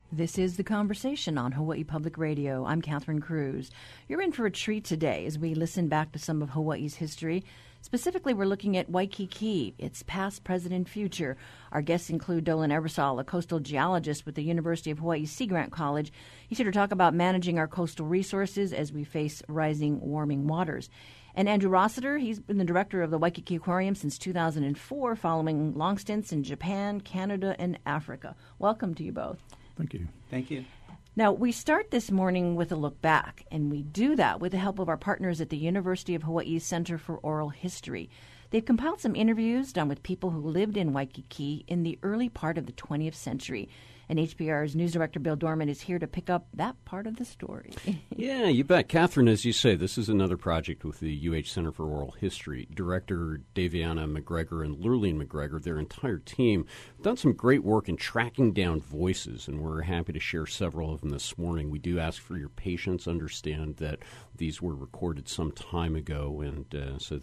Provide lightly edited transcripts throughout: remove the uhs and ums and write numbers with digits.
This is The Conversation on Hawaii Public Radio. I'm Catherine Cruz. You're in for a treat today as we listen back to some of Hawaii's history. Specifically, we're looking at Waikiki, its past, present, and future. Our guests include Dolan Ebersol, a coastal geologist with the University of Hawaii Sea Grant College. He's here to talk about managing our coastal resources as we face rising warming waters. And Andrew Rossiter, he's been the director of the Waikiki Aquarium since 2004, following long stints in Japan, Canada, and Africa. Welcome to you both. Thank you. Thank you. Now, we start this morning with a look back, and we do that with the help of our partners at the University of Hawaii's Center for Oral History. They've compiled some interviews done with people who lived in Waikiki in the early part of the 20th century. And HPR's news director, Bill Dorman, is here to pick up that part of the story. Yeah, you bet. Catherine, as you say, this is another project with the UH Center for Oral History. Director Daviana McGregor and Lurleen McGregor, their entire team, have done some great work in tracking down voices, and we're happy to share several of them this morning. We do ask for your patience, understand that these were recorded some time ago, and so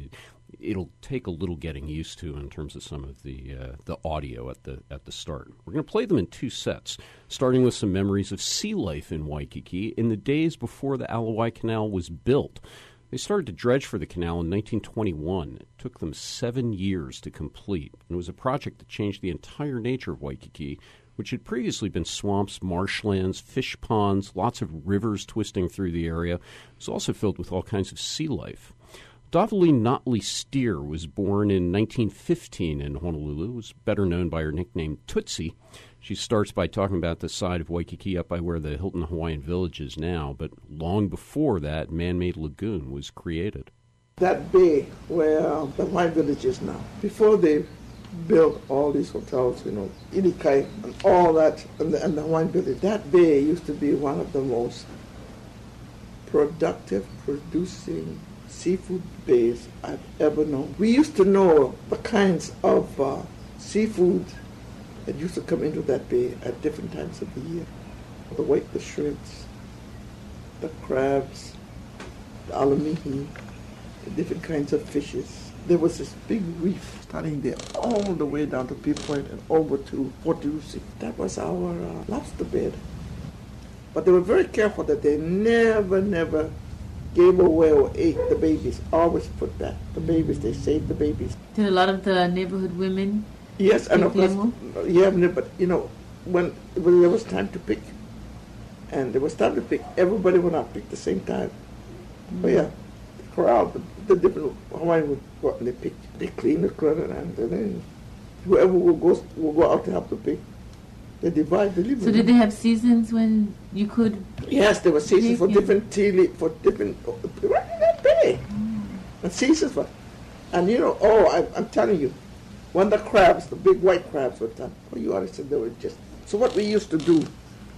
it'll take a little getting used to in terms of some of the audio at the start. We're going to play them in two sets, starting with some memories of sea life in Waikiki in the days before the Alawai Canal was built. They started to dredge for the canal in 1921. It took them 7 years to complete, and it was a project that changed the entire nature of Waikiki, which had previously been swamps, marshlands, fish ponds, lots of rivers twisting through the area. It was also filled with all kinds of sea life. Davalee Notley Steer was born in 1915 in Honolulu, was better known by her nickname Tootsie. She starts by talking about the side of Waikiki up by where the Hilton Hawaiian Village is now, but long before that, man-made lagoon was created. That bay where the Hawaiian Village is now, before they built all these hotels, Ilikai and all that, and the Hawaiian Village, that bay used to be one of the most productive, producing seafood bays I've ever known. We used to know the kinds of seafood that used to come into that bay at different times of the year. The shrimps, the crabs, the alamihi, the different kinds of fishes. There was this big reef starting there all the way down to Pea Point and over to Port Lucy. That was our lobster bed. But they were very careful that they never gave away or ate the babies. Always put back the babies. They saved the babies. Did a lot of the neighborhood women? Yes, and of course, but when there was time to pick, and there was time to pick, everybody would not pick at the same time. Mm-hmm. But yeah, the crowd, the different Hawaiian would go out and they pick. They clean the crowd, and then whoever will go out to help to pick. They divide the living. So did they have seasons when you could? Yes, there were seasons for different tea leaves, for different right in that bay. And seasons for, and I'm telling you, when the crabs, the big white crabs were done, you already said they were just. So what we used to do,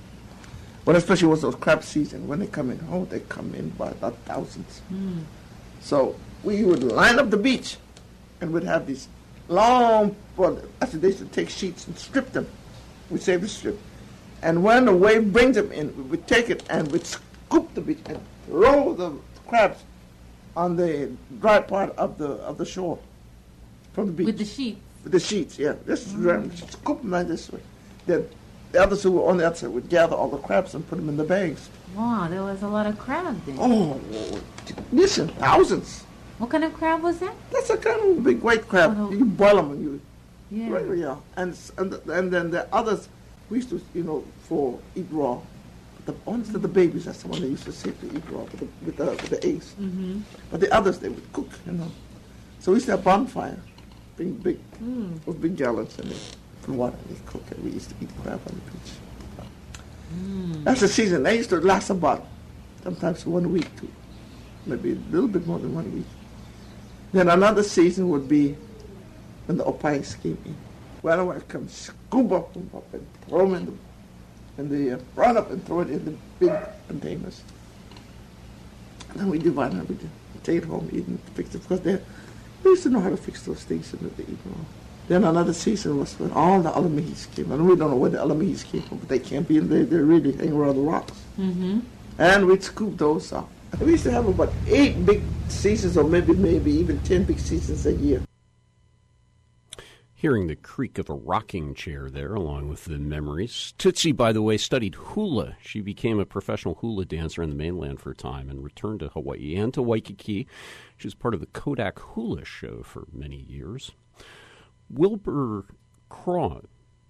when especially was those crab season, when they come in, they come in by the thousands. Mm. So we would line up the beach, and we'd have these long. After they used to take sheets and strip them. We save the strip. And when the wave brings them in, we take it and we scoop the beach and throw the crabs on the dry part of the shore from the beach. With the sheets? With the sheets, yeah. Just scoop them like this way. Then the others who were on the other side would gather all the crabs and put them in the bags. Wow, there was a lot of crabs then. Oh, listen, thousands. What kind of crab was that? That's a kind of big white crab. You boil them and you... Yeah. Right, yeah. And then the others, we used to, for eat raw. But the ones that the babies, that's the one they used to save to eat raw with the eggs. Mm-hmm. But the others, they would cook, So we used to have bonfire, big, with big gallons in it, from water. They cook and we used to eat crab on the beach. That's the season. They used to last about, sometimes 1 week, too. Maybe a little bit more than 1 week. Then another season would be when the opais came in. Well, I would come scoop up and throw them in the run up and throw it in the big containers. And then we divide them, we take it home, eat and fix it, because they used to know how to fix those things and they eat raw. Then another season was when all the alamihis came. And we don't know where the alamihis came from, but they came in, they really hang around the rocks. Mm-hmm. And we'd scoop those up. We used to have about 8 big seasons, or maybe even 10 big seasons a year. Hearing the creak of a rocking chair there, along with the memories. Tootsie, by the way, studied hula. She became a professional hula dancer on the mainland for a time and returned to Hawaii and to Waikiki. She was part of the Kodak Hula Show for many years. Wilbur Craw,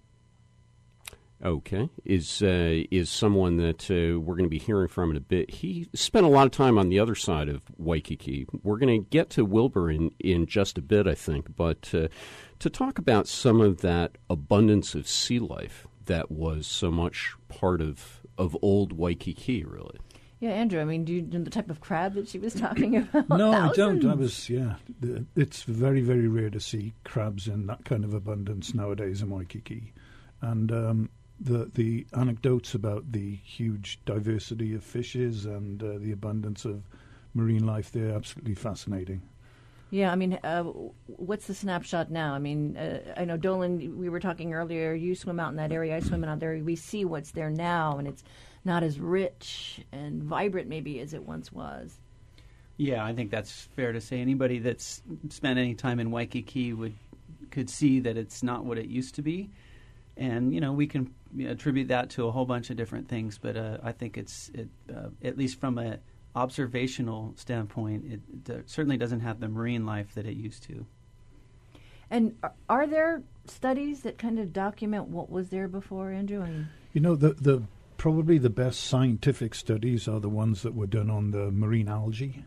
is someone that we're going to be hearing from in a bit. He spent a lot of time on the other side of Waikiki. We're going to get to Wilbur in just a bit, I think, but to talk about some of that abundance of sea life that was so much part of old Waikiki, really. Yeah, Andrew, I mean, do you know the type of crab that she was talking about? No, Thousands? I don't. It's very, very rare to see crabs in that kind of abundance nowadays in Waikiki. And the anecdotes about the huge diversity of fishes and the abundance of marine life, they're absolutely fascinating. Yeah, I mean, what's the snapshot now? I mean, I know, Dolan, we were talking earlier, you swim out in that area, I swim out there. We see what's there now, and it's not as rich and vibrant maybe as it once was. Yeah, I think that's fair to say. Anybody that's spent any time in Waikiki could see that it's not what it used to be. And, we can attribute that to a whole bunch of different things, but I think it's at least from an observational standpoint, it certainly doesn't have the marine life that it used to. And are there studies that kind of document what was there before, Andrew? The probably the best scientific studies are the ones that were done on the marine algae,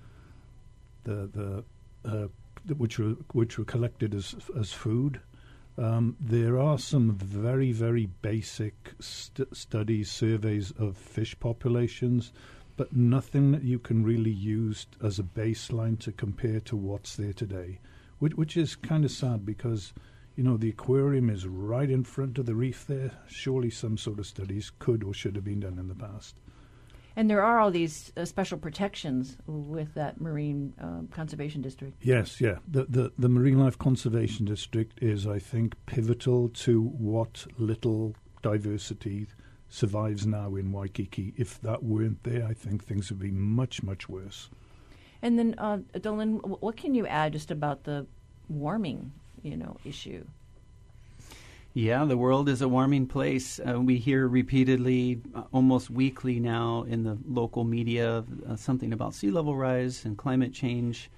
which were collected as food. There are some very, very basic studies, surveys of fish populations, but nothing that you can really use as a baseline to compare to what's there today, which is kind of sad because, the aquarium is right in front of the reef there. Surely some sort of studies could or should have been done in the past. And there are all these special protections with that marine conservation district. Yes, yeah. The Marine Life Conservation District is, I think, pivotal to what little diversity survives now in Waikiki. If that weren't there, I think things would be much, much worse. And then, Dolan, what can you add just about the warming, issue? Yeah, the world is a warming place. We hear repeatedly, almost weekly now in the local media, something about sea level rise and climate change.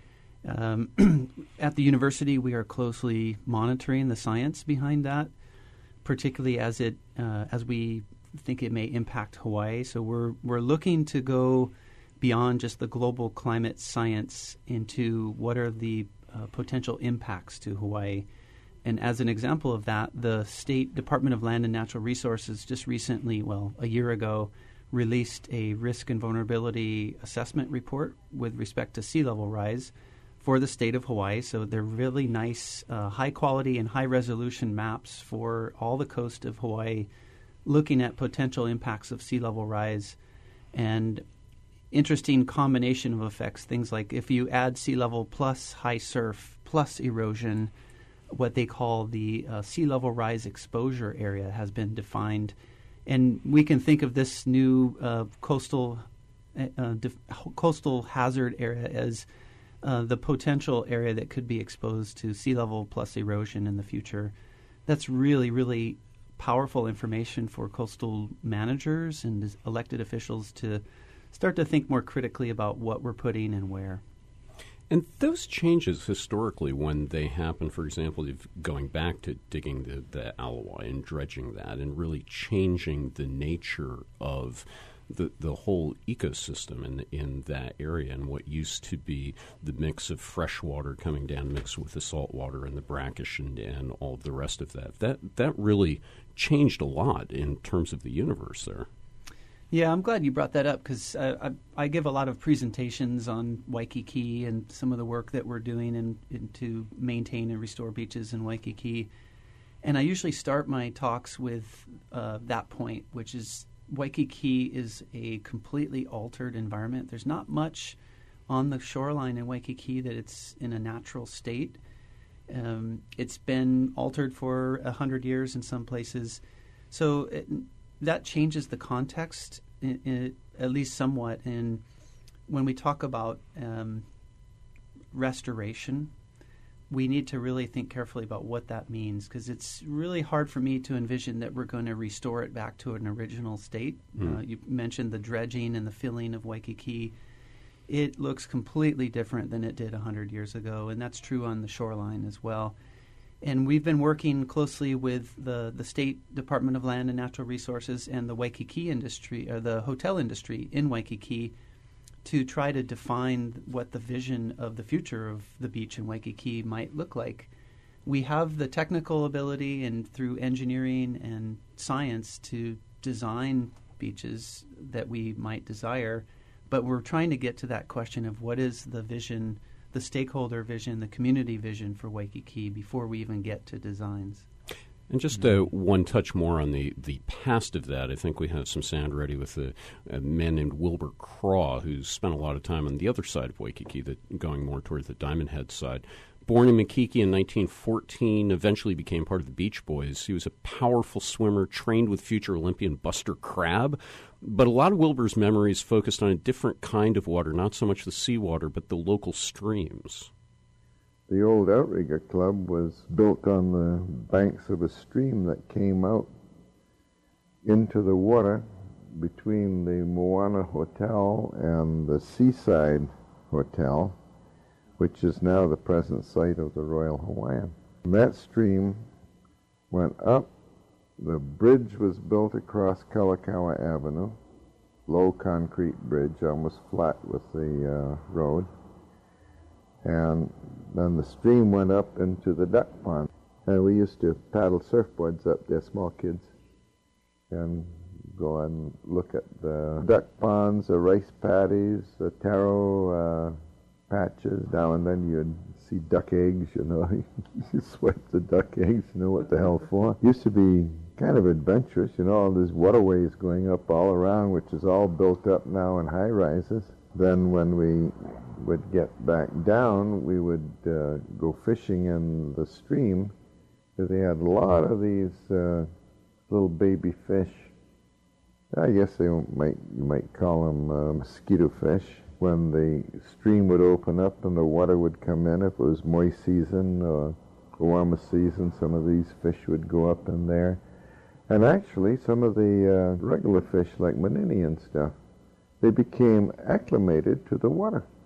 At the university, we are closely monitoring the science behind that, particularly as we think it may impact Hawaii. So we're looking to go beyond just the global climate science into what are the potential impacts to Hawaii. And as an example of that, the State Department of Land and Natural Resources just recently, a year ago, released a risk and vulnerability assessment report with respect to sea level rise for the state of Hawaii. So they're really nice, high-quality and high-resolution maps for all the coast of Hawaii, looking at potential impacts of sea level rise and interesting combination of effects, things like if you add sea level plus high surf plus erosion, what they call the sea level rise exposure area has been defined. And we can think of this new coastal hazard area as the potential area that could be exposed to sea level plus erosion in the future. That's really, really powerful information for coastal managers and elected officials to start to think more critically about what we're putting and where. And those changes historically, when they happen, for example, going back to digging the Alawai and dredging that and really changing the nature of the whole ecosystem in that area and what used to be the mix of fresh water coming down mixed with the salt water and the brackish and all of the rest of that really changed a lot in terms of the universe there. Yeah, I'm glad you brought that up because I give a lot of presentations on Waikiki and some of the work that we're doing to maintain and restore beaches in Waikiki. And I usually start my talks with that point, which is Waikiki is a completely altered environment. There's not much on the shoreline in Waikiki that it's in a natural state. It's been altered for 100 years in some places. So that changes the context, at least somewhat. And when we talk about restoration, we need to really think carefully about what that means, because it's really hard for me to envision that we're going to restore it back to an original state. You mentioned the dredging and the filling of Waikiki. It looks completely different than it did 100 years ago, and that's true on the shoreline as well. And we've been working closely with the State Department of Land and Natural Resources and the Waikiki industry, or the hotel industry in Waikiki, to try to define what the vision of the future of the beach in Waikiki might look like. We have the technical ability and through engineering and science to design beaches that we might desire, but we're trying to get to that question of what is the vision, the stakeholder vision, the community vision for Waikiki before we even get to designs. And just one touch more on the past of that. I think we have some sound ready with a man named Wilbur Craw, who's spent a lot of time on the other side of Waikiki, going more towards the Diamond Head side. Born in Makiki in 1914, eventually became part of the Beach Boys. He was a powerful swimmer, trained with future Olympian Buster Crabbe. But a lot of Wilbur's memories focused on a different kind of water, not so much the seawater, but the local streams. The old Outrigger Club was built on the banks of a stream that came out into the water between the Moana Hotel and the Seaside Hotel, which is now the present site of the Royal Hawaiian. And that stream went up. The bridge was built across Kalakaua Avenue, low concrete bridge, almost flat with the road. And then the stream went up into the duck pond. And we used to paddle surfboards up there, small kids, and go and look at the duck ponds, the rice paddies, the taro patches. Now and then you'd see duck eggs, you know. You swipe the duck eggs, you know what the hell for. Used to be kind of adventurous, you know, all these waterways going up all around, which is all built up now in high-rises. Then when we would get back down, we would go fishing in the stream. They had a lot of these little baby fish. I guess you might call them mosquito fish. When the stream would open up and the water would come in, if it was moist season or warmest season, some of these fish would go up in there. And actually, some of the regular fish, like manini and stuff, they became acclimated to the water.